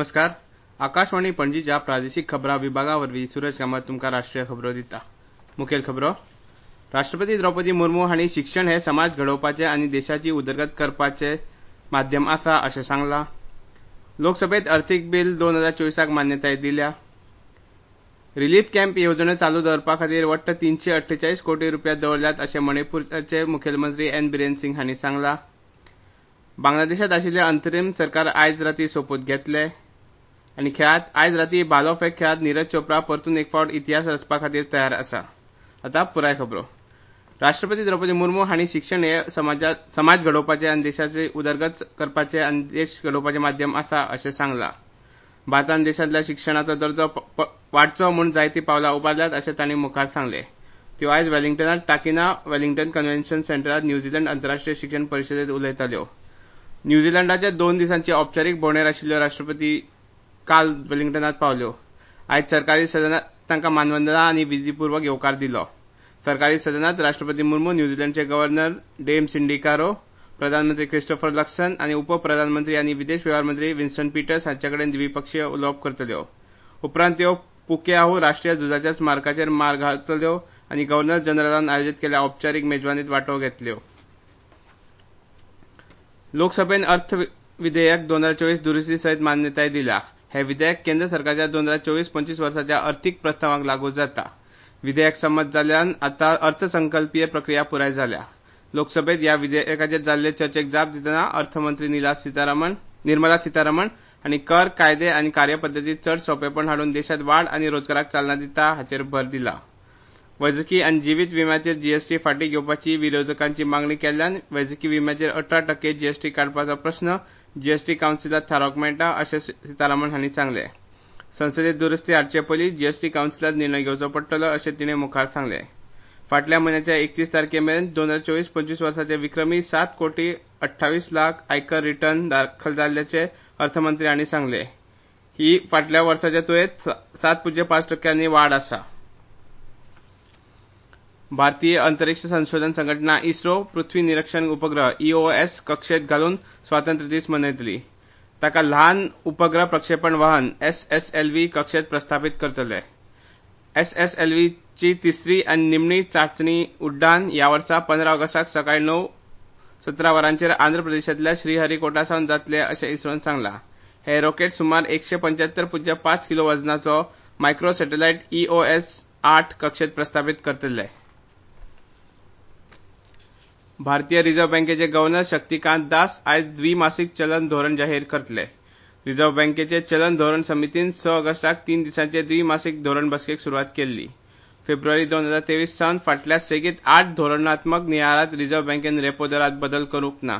नमस्कार. आकाशवाणी पणजीच्या प्रादेशीक खबरां विभागावरवीं सूरज कामत तुमकां राष्ट्रीय खबरो दिता. मुखेल खबरो. राष्ट्रपती द्रौपदी मुर्मू हांणी शिक्षण हे समाज घडोवपाचे आनी देशाची उदरगत करपाचे माध्यम आसा अशें सांगलां. लोकसभेत अर्थीक बील 2024 मान्यताय दिल्या. रिलीफ कॅम्प येवजण्यो चालू दवरपा खातीर वट्ट 348 कोटी रुपया दवरल्यात अशें मणिपूरचे मुखेलमंत्री एन बिरेन सिंग हांणी सांगलां. बांगलादेशांत आशिल्ले अंतरीम सरकार आयज रातीं सोपूत घेतले. आनी खेळांत आयज रातीं भालाफेक खेळांत नीरज चोप्रा परतून एक फावट इतिहास रचपा खातीर तयार आसा. आतां पुराय खबरो. राष्ट्रपती द्रौपदी मुर्मू हांणी शिक्षण हे समाज घडोवपाचे आनी देशाची उदरगत करपाचे आनी देश घडोवपाचें माध्यम आसा अशें सांगलां. भारतान देशांतल्या शिक्षणाचो दर्जो वाडचो म्हूण जायतीं पावलां उबारल्यात अशें तांणी मुखार सांगलें. त्यो आयज वेलिंग्टनांत टाकिना वेलिंग्टन कन्व्हेन्शन सेंटरांत न्यूझीलंड आंतरराष्ट्रीय शिक्षण परिशदेंत उलयताल्यो. न्यूझीलंडाचे 2 दिसांचे औपचारीक भोंवडेर आशिल्ल्यो राष्ट्रपती काल वेलिंग्टनांत पावल्यो. आयज सरकारी सदनांत तांकां मानवंदना आनी विधीपूर्वक येवकार दिलो. सरकारी सदनांत राष्ट्रपती मुर्मू न्यूझीलंडचे गव्हर्नर डेम सिंडी कारो, प्रधानमंत्री क्रिस्टोफर लक्सन आनी उपप्रधानमंत्री आनी विदेश वेव्हार मंत्री विन्स्टन पिटर्स हांचे कडेन द्विपक्षीय उलोवप करतल्यो. उपरांत त्यो पुकेआहो राष्ट्रीय झुजाच्या स्मारकाचेर मार घालतल्यो आनी गव्हर्नर जनरलान आयोजीत केल्ल्या औपचारीक मेजवानीत वांटो घेतल्यो. लोकसभेन अर्थ विधेयक 2024 दुरुस्ती सयत मान्यताय दिल्या. हे विधेयक केंद्र सरकाराच्या 2024-25 वर्साच्या अर्थीक प्रस्तावाक लागू जाता. विधेयक संमत जाल्ल्यान आतां अर्थसंकल्पीय प्रक्रिया पुराय जाल्या. लोकसभेत ह्या विधेयकाचेर जाल्ले चर्चेक जाप दितना अर्थमंत्री निर्मला सीतारामन हांणी कर कायदे आनी कार्यपद्दतींत चड सोंपेपण हाडून देशांत वाड आनी रोजगाराक चालना दिता हाचेर भर दिला. वैजकी आनी जिवीत विम्याचेर जीएसटी फाटीं घेवपाची विरोधकांची मागणी केल्ल्यान वैजकी विम्याचेर 18% जीएसटी काडपाचो प्रस्न जीएसटी कावन्सिलांत थारावंक मेळटा अशें सीतारामन हांणी सांगलें. संसदेत दुरुस्ती हाडचे पयलीं जीएसटी कावन्सिलांत निर्णय घेवचो पडटलो अशें तिणें मुखार सांगलें. फाटल्या म्हयन्याच्या 31 तारखेमेरेन 2024-25 वर्साचे विक्रमी 7 कोटी 28 लाख आयकर रिटर्न दाखल जाल्ल्याचें अर्थमंत्री हांणी सांगलें. ही फाटल्या वर्साचे तुळेंत 7.5% वाड आसा. भारतीय अंतरीक्ष संशोधन संघटना इस्रो पृथ्वी निरीक्षण उपग्रह EOS कक्षेत घालून स्वातंत्र्य दीस मनयतली. ताका ल्हान उपग्रह प्रक्षेपण वाहन SSLV कक्षेत प्रस्थापीत करतले. SSLV ची तिसरी आनी निमणी चांचणी उड्डाण ह्या वर्सा 15 ऑगस्टाक सकाळीं 9:17 वरांचेर आंध्र प्रदेशांतल्या श्रीहरिकोटासावन जातले अशें इस्रोन सांगलां. हे रॉकेट सुमार 175.5 किलो वजनाचो मायक्रो सॅटेलायट EOS 8 कक्षेत प्रस्थापीत करतले. भारतीय रिझर्व्ह बँकेचे गव्हर्नर शक्तिकांत दास आयज द्विमासीक चलन धोरण जाहीर करतले. रिझर्व्ह बँकेचे चलन धोरण समितीन 6 ऑगस्टाक 3 दिसांचे द्विमासीक धोरण बसकेक सुरवात केल्ली. फेब्रुवारी 2023 सावन फाटल्या सेगीत 8 धोरणात्मक नियाळांत रिझर्व्ह बँकेन रेपो दरांत बदल करूंक ना.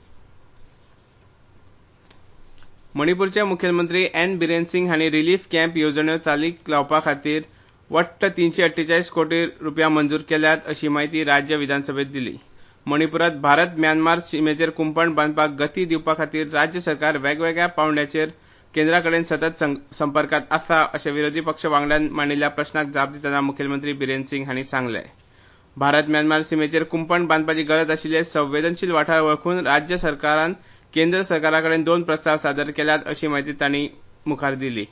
मणिपूरचे मुखेलमंत्री एन बिरेन सिंग हांणी रिलीफ कॅम्प येवजण्यो चालीक लावपा खातीर वट्ट 348 कोटी रुपया मंजूर केल्यात अशी माहिती राज्य विधानसभेत दिली. मणिपुरांत भारत म्यानमार सीमेचेर कुंपण बांदपाक गती दिवपा खातीर राज्य सरकार वेगवेगळ्या पावंड्याचेर केंद्रा कडेन सतत संपर्कांत आसा अशें विरोधी पक्ष वांगड्यान मांडिल्ल्या प्रस्नाक जाप दितना मुखेलमंत्री बिरेन सिंग हांणी सांगलें. भारत म्यानमार सीमेचेर कुंपण बांदपाची गरज आशिल्ले संवेदनशील वाठार वळखून राज्य सरकारान केंद्र सरकारा कडेन 2 प्रस्ताव सादर केल्यात अशी माहिती तांणी मुखार दिली.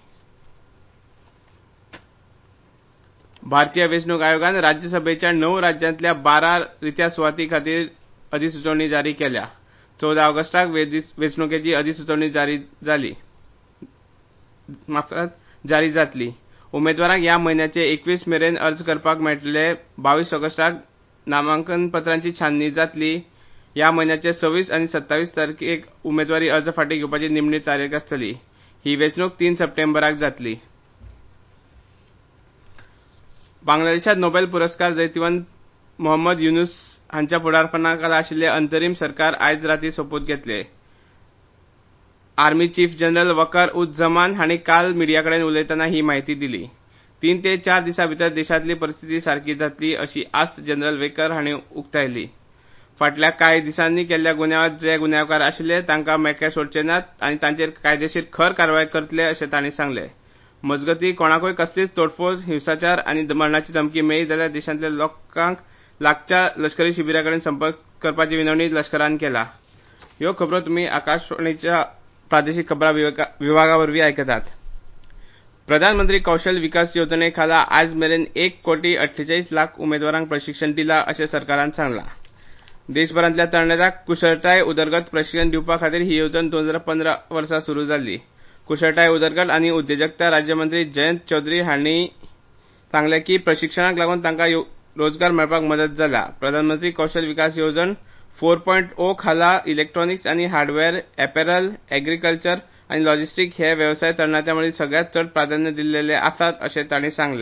भारतीय वेंचणूक आयोगान राज्यसभेच्या 9 राज्यांतल्या 12 रित्या सुवाती खातीर अधिसुचोवणी जारी केल्या. 14 ऑगस्टाक वेंचणुकेची अधिसुचोवणी जारी जातली. उमेदवारांक ह्या म्हयन्याचे 21 मेरेन अर्ज करपाक मेळटले. 22 ऑगस्टाक नामांकन पत्रांची छाननी जातली. ह्या म्हयन्याचे 26 आनी 27 तारखेक उमेदवारी अर्ज फाटीं घेवपाची निमणी तारीख आसतली. ही वेंचणूक 3 सप्टेंबराक जातली. बांगलादेशांत नोबेल पुरस्कार जैतिवंत मोहम्मद युनुस हांच्या फुडारपणाखाला आशिल्ले अंतरीम सरकार आयज रातीं सोपूत घेतले. Army chief general Waqar uz Zaman हांणी काल मिडिया कडेन उलयतना ही म्हायती दिली. 3 ते 4 दिसां भितर देशांतली परिस्थिती सारकी जातली अशी आस्त जनरल वेकर हांणी उक्तायली. फाटल्या कांय दिसांनी केल्ल्या गुन्यांवांत जे गुन्यांवकार आशिल्ले तांकां मेकळे सोडचे नात आनी तांचेर कायदेशीर खर कारवाय करतले अशें तांणी सांगलें. मजगतीं कोणाकूय कसलीच तोडफोड हिंसाचार आनी मरणाची धमकी मेळ्ळी जाल्यार देशांतल्या लोकांक लागच्या लश्करी शिबिरा कडेन संपर्क करपाची विनवणी लश्करान केला. ह्यो खबरो तुमी आकाशवाणीच्या प्रादेशिक खबरां विभागावरवीं आयकतात. प्रधानमंत्री कौशल विकास येवजणेखाला आज मेरेन 1,48,00,000 उमेदवारांक प्रशिक्षण दिलां अशें सरकारान सांगलां. देशभरांतल्या तरणाट्यांक कुशळटाय उदरगत प्रशिक्षण दिवपा खातीर ही येवजण 2015 वर्सा सुरू जाल्ली. कुशळटाय उदरगत आनी उद्देजकता राज्यमंत्री जयंत चौधरी हांणी सांगलें की प्रशिक्षणाक लागून तांकां रोजगार मेळपाक मदत जाल्या. प्रधानमंत्री कौशल विकास येवजण 4.0 खाला इलेक्ट्रॉनिक्स आनी हार्डवेअर, अपॅरल, एग्रीकल्चर आनी लॉजिस्टिक हे वेवसाय तरणाट्यां मदीं सगळ्यांत चड प्राधान्य दिल्लेले आसात अशें तांणी सांगलें.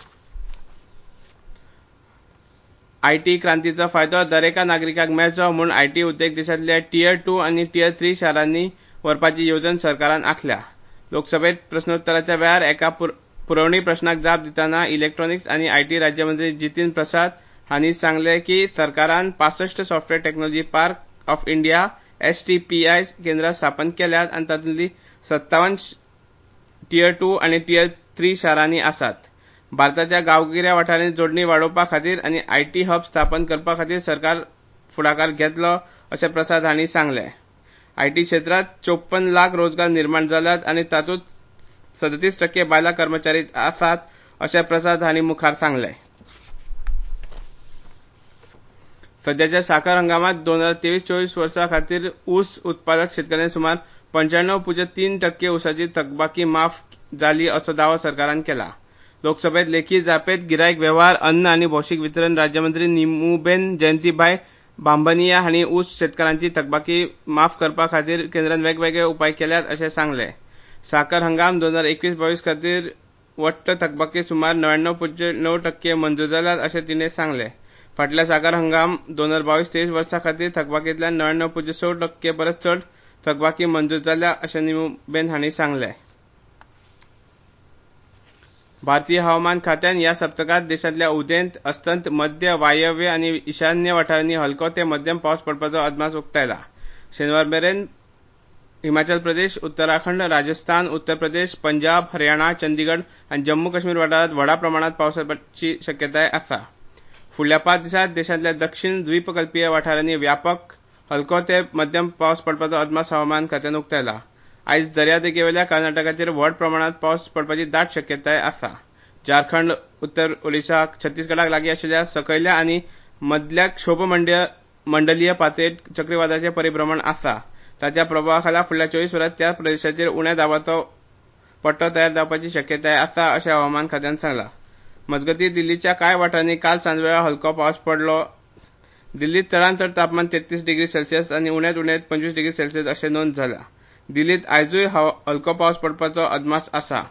आयटी क्रांतीचो फायदो दरेका नागरिकाक मेळचो म्हूण आयटी उद्देग देशांतल्या टियर 2 आनी टियर 3 शारांनी व्हरपाची येवजण सरकारान आंखल्या. लोकसभेत प्रस्नोत्तराच्या वेळार एका पुरवणी प्रस्नाक जाप दितना इलेक्ट्रॉनिक्स आनी आयटी राज्यमंत्री जितीन प्रसाद हांणी सांगलें की सरकारान 65 software technology park of India STPI केंद्रां स्थापन केल्यात आनी तातूंतलीं 57 टियर 2 आनी टियर 3 शारांनी आसात. भारताच्या गांवगिऱ्या वाठारांनी जोडणी वाडोवपा खातीर आनी आयटी हब स्थापन करपा खातीर सरकार फुडाकार घेतलो अशें प्रसाद हांणी सांगलें. आयटी क्षेत्रांत 54 लाख रोजगार निर्माण जाल्यात आनी तातूंत 37% बायलां कर्मचारी आसात अशें प्रसाद हांणी मुखार सांगलें. सध्याच्या साकर हंगामात 2023-24 वर्सा खातीर ऊस उत्पादक शेतकऱ्यांनी सुमार 95.3% ऊसाची थकबाकी माफ जाली असो दावो सरकारान केला. लोकसभेत लेखी जापेत गिरायक वेव्हार, अन्न आनी भौशीक वितरण राज्यमंत्री निमुबेन जयंतीभाई बांबनिया हांणी ऊस शेतकारांची थकबाकी माफ करपा खातीर केंद्रान वेगवेगळे उपाय केल्यात अशें सांगलें. साकर हंगाम 2021-22 खातीर वट्ट थकबाकी सुमार 99.9% मंजूर जाल्यात अशें तिणें सांगलें. फाटल्या साकर हंगाम 2022-23 वर्सा खातीर थकबाकींतल्यान 99.6% परस चड थकबाकी मंजूर जाल्या अशें निमुबेन हांणी सांगलें. भारतीय हवामान खात्यान ह्या सप्तकांत देशांतल्या उदेंत, अस्तंत, मध्य, वायव्य आनी ईशान्य वाठारांनी हलको ते मध्यम पावस पडपाचो अदमास उक्तायला. शेनवार मेरेन हिमाचल प्रदेश, उत्तराखंड, राजस्थान, उत्तर प्रदेश, पंजाब, हरियाणा, चंदीगड आनी जम्मू काश्मीर वाठारांत व्हड प्रमाणांत पावसाची शक्यताय आसा. फुडल्या 5 दिसांत देशांतल्या दक्षिण द्वीपकल्पीय वाठारांनी व्यापक हलको ते मध्यम पावस पडपाचो अदमास हवामान खात्यान उक्तायला. आयज दर्यादेगेवयल्या कर्नाटकाचेर व्हड प्रमाणांत पावस पडपाची दाट शक्यताय आसा. झारखंड, उत्तर ओडिशा, छत्तीसगडाक लागीं आशिल्ल्या सकयल्या आनी मदल्या क्षोभ मंडलीय पातळेंत चक्रीवादळाचें परिभ्रमण आसा. ताच्या प्रभावा खाला फुडल्या 24 वरांत त्या प्रदेशाचेर उण्या दाबाचो पट्टो तयार जावपाची शक्यताय आसा अशें हवामान खात्यान सांगलां. मजगतीं दिल्लीच्या कांय वाठारांनी काल सांजवेळा हलको पावस पडलो. दिल्लींत चडांत चड तापमान 33 डिग्री सेल्सियस आनी उण्यांत उणें 25 डिग्री सेल्सियस अशें नोंद जालां. दिल्लींत आयजूय हलको पावस पडपाचो अदमास आसा.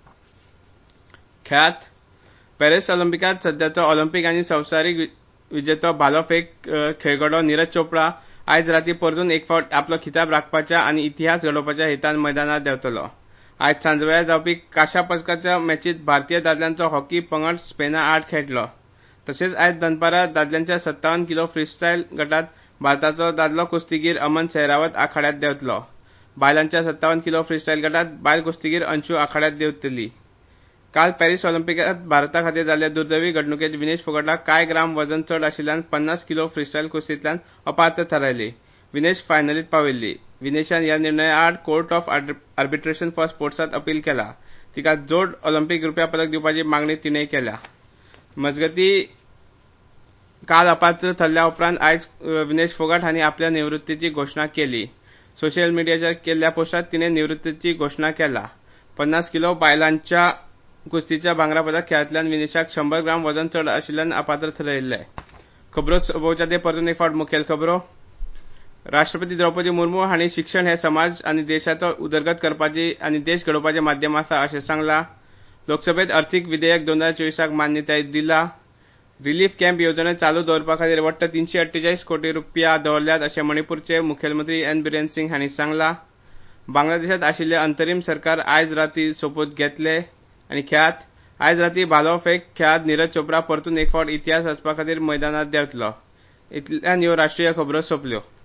खेळांत पॅरीस ऑलिंपिकांत सध्याचो ऑलिंपिक आनी संवसारीक विजेतो भालाफेक खेळगडो नीरज चोप्रा आयज रातीं परतून एक फावट आपलो खिताब राखपाच्या आनी इतिहास घडोवपाच्या हेतान मैदानार देंवतलो. आयज सांजवेळा जावपी कांशा पदकाच्या मॅचींत भारतीय दादल्यांचो हॉकी पंगड स्पेना आड खेळटलो. तशेंच आयज दनपारां दादल्यांच्या 57 किलो फ्रीस्टायल गटांत भारताचो दादलो कुस्तीगीर अमन सेहरावत आखाड्यांत देंवतलो. बायलांच्या 57 किलो फ्रीस्टायल गटांत बायल कुस्तीगीर अंशू आखाड्यांत देंवतली. काल पॅरीस ऑलिंपिकांत भारता खातीर जाल्ल्या दुर्दैवी घडणुकेंत विनेश फोगाटाक कांय ग्राम वजन चड आशिल्ल्यान 50 किलो फ्रीस्टायल कुस्तींतल्यान अपात्र थारायली. विनेश फायनलींत पाविल्ली. विनेशान ह्या निर्णया आड कोर्ट ऑफ आर्बिट्रेशन फॉर स्पोर्ट्सांत अपील केलां. तिका जोड ऑलिंपिक रुप्या पदक दिवपाची मागणी तिणें केल्या. मजगतीं काल अपात्र थारल्या उपरांत आयज विनेश फोगाट हांणी आपल्या निवृत्तीची घोशणा केली. सोशल मिडियाचेर केल्ल्या पोस्टांत तिणें निवृत्तीची घोशणा केला. 50 किलो बायलांच्या कुस्तीच्या भांगरा पदक खेळांतल्यान विनेशाक 100 ग्राम वजन चड आशिल्ल्यान अपात्र थारायिल्ले. खबरो सोंपोवच्या ते परतून एक फावट मुखेल खबरो. राष्ट्रपती द्रौपदी मुर्मू हांणी शिक्षण हें समाज आनी देशाचो उदरगत करपाची आनी देश घडोवपाचें माध्यम आसा अशें सांगलां. लोकसभेत अर्थीक विधेयक 2024 मान्यताय दिला. रिलीफ कॅम्प येवजण चालू दवरपा खातीर वट्ट 348 कोटी रुपया दवरल्यात अशें मणिपूरचे मुखेलमंत्री एन बिरेन सिंग हांणी सांगलां. बांगलादेशांत आशिल्ले अंतरीम सरकार आयज रातीं सोपूत घेतले. आनी खेळांत आयज रातीं भालाफेक खेळांत नीरज चोप्रा परतून एक फावट इतिहास रचपा खातीर मैदानार देंवतलो. इतल्यान ह्यो राष्ट्रीय खबरो सोंपल्यो.